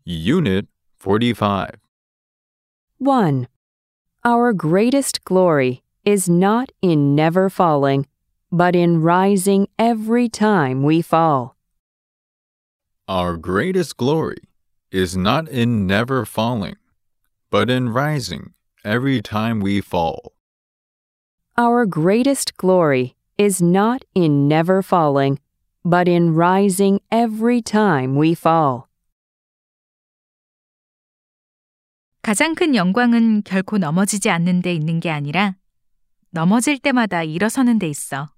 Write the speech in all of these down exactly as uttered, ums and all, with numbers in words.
Unit forty-five. one. Our greatest glory is not in never falling, but in rising every time we fall. Our greatest glory is not in never falling, but in rising every time we fall. Our greatest glory is not in never falling, but in rising every time we fall. 가장 큰 영광은 결코 넘어지지 않는 데 있는 게 아니라 넘어질 때마다 일어서는 데 있어.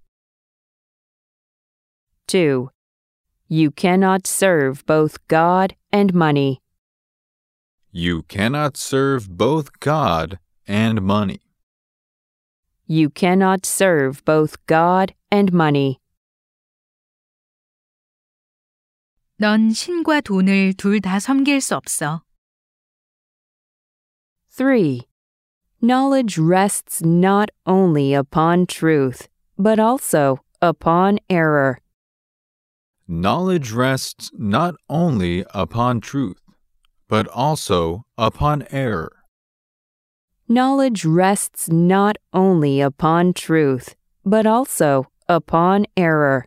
two. You cannot serve both God and money. You cannot serve both God and money. You cannot serve both God and money. 넌 신과 돈을 둘 다 섬길 수 없어. three. Knowledge rests not only upon truth, but also upon error. Knowledge rests not only upon truth, but also upon error. Knowledge rests not only upon truth, but also upon error.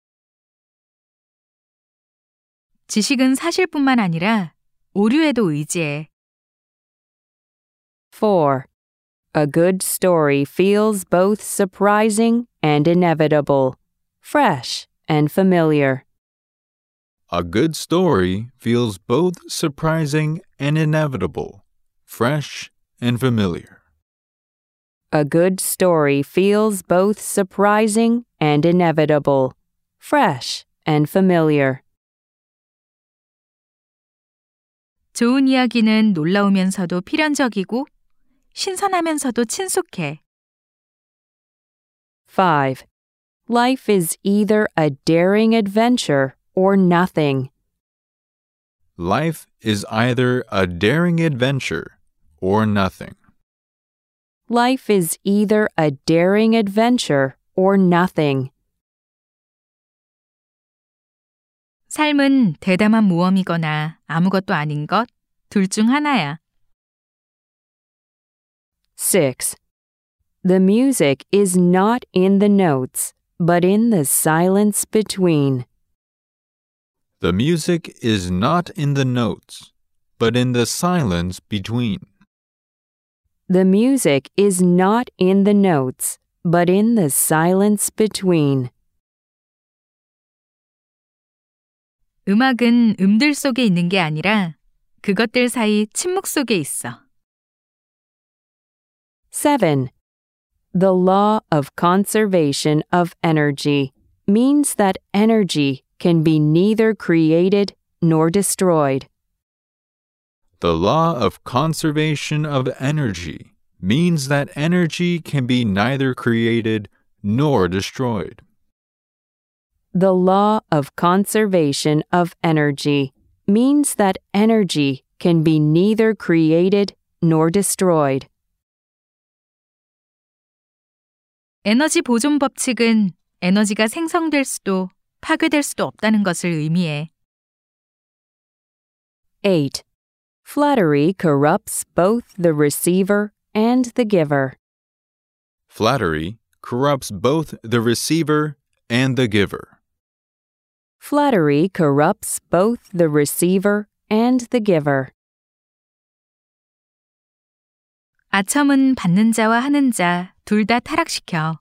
지식은 사실뿐만 아니라 오류에도 의지해. four. A good story feels both surprising and inevitable, fresh and familiar. A good story feels both surprising and inevitable, fresh and familiar. A good story feels both surprising and inevitable, fresh and familiar. 좋은 이야기는 놀라우면서도 필연적이고 신선하면서도 친숙해. five. Life is either a daring adventure or nothing. Life is either a daring adventure or nothing. Life is either a daring adventure or nothing. 삶은 대담한 모험이거나 아무것도 아닌 것, 둘 중 하나야. six. The music is not in the notes, but in the silence between. The music is not in the notes, but in the silence between. The music is not in the notes, but in the silence between. 음악은 음들 속에 있는 게 아니라 그것들 사이 침묵 속에 있어. seven. The law of conservation of energy means that energy can be neither created nor destroyed. The law of conservation of energy means that energy can be neither created nor destroyed. The law of conservation of energy means that energy can be neither created nor destroyed. 에너지 보존 법칙은 에너지가 생성될 수도 파괴될 수도 없다는 것을 의미해. eight. Flattery corrupts both the receiver and the giver. Flattery corrupts both the receiver and the giver. Flattery corrupts both the receiver and the giver. 아첨은 받는 자와 하는 자 둘 다 타락시켜.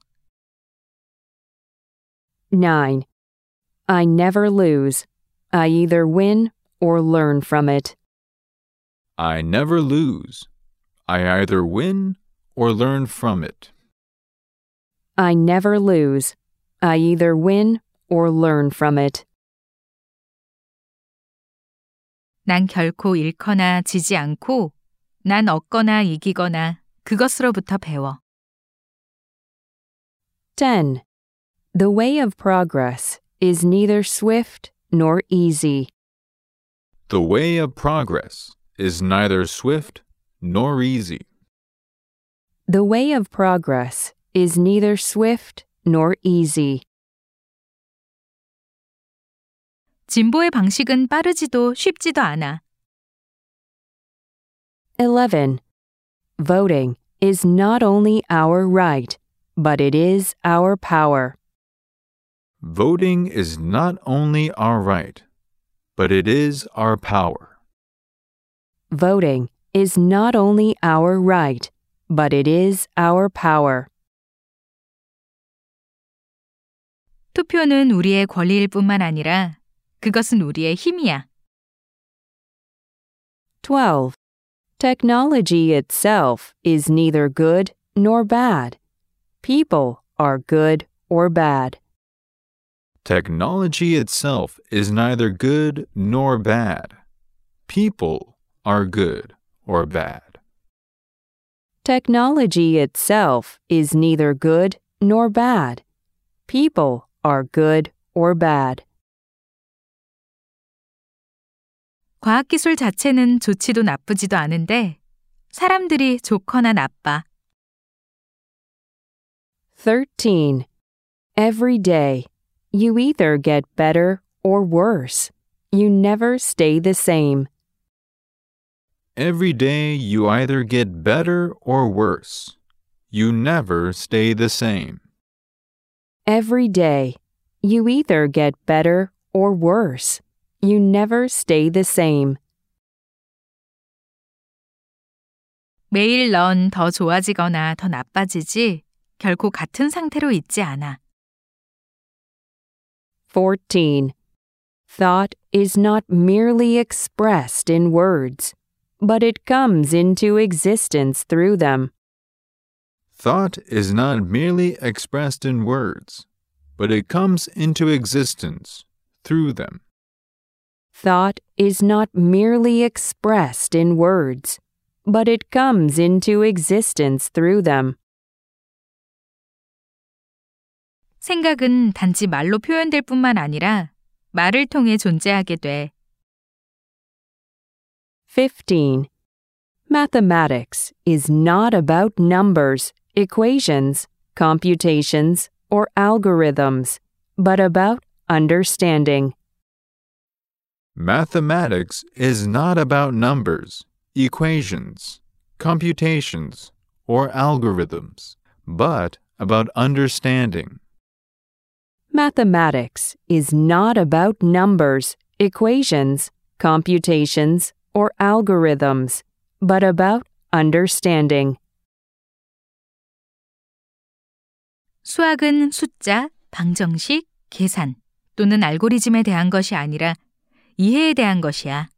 nine. I never lose. I either win or learn from it. I never lose. I either win or learn from it. I never lose. I either win or learn from it. 난 결코 잃거나 지지 않고 난 얻거나 이기거나 그것으로부터 배워. ten. The way of progress is neither swift nor easy. The way of progress is neither swift nor easy. The way of progress is neither swift nor easy. 진보의 방식은 빠르지도 쉽지도 않아. eleven. Voting is not only our right, but it is our power. Voting is not only our right, but it is our power. Voting is not only our right, but it is our power. 투표는 우리의 권리일 뿐만 아니라 그것은 우리의 힘이야. twelve. Technology itself is neither good nor bad. People are good or bad. Technology itself is neither good nor bad. People are good or bad. Technology itself is neither good nor bad. People are good or bad. 과학기술 자체는 좋지도 나쁘지도 않은데 사람들이 좋거나 나빠. thirteen. Every day, you either get better or worse. You never stay the same. Every day you either get better or worse. You never stay the same. Every day, you either get better or worse. You never stay the same. 매일 넌 더 좋아지거나 더 나빠지지 결코 같은 상태로 있지 않아. fourteen. Thought is not merely expressed in words, but it comes into existence through them. Thought is not merely expressed in words, but it comes into existence through them. Thought is not merely expressed in words, but it comes into existence through them. 생각은 단지 말로 표현될 뿐만 아니라 말을 통해 존재하게 돼. fifteen. Mathematics is not about numbers, equations, computations, or algorithms, but about understanding. Mathematics is not about numbers, equations, computations, or algorithms, but about understanding. Mathematics is not about numbers, equations, computations, or algorithms, but about understanding. 수학은 숫자, 방정식, 계산 또는 알고리즘에 대한 것이 아니라 이해에 대한 것이야.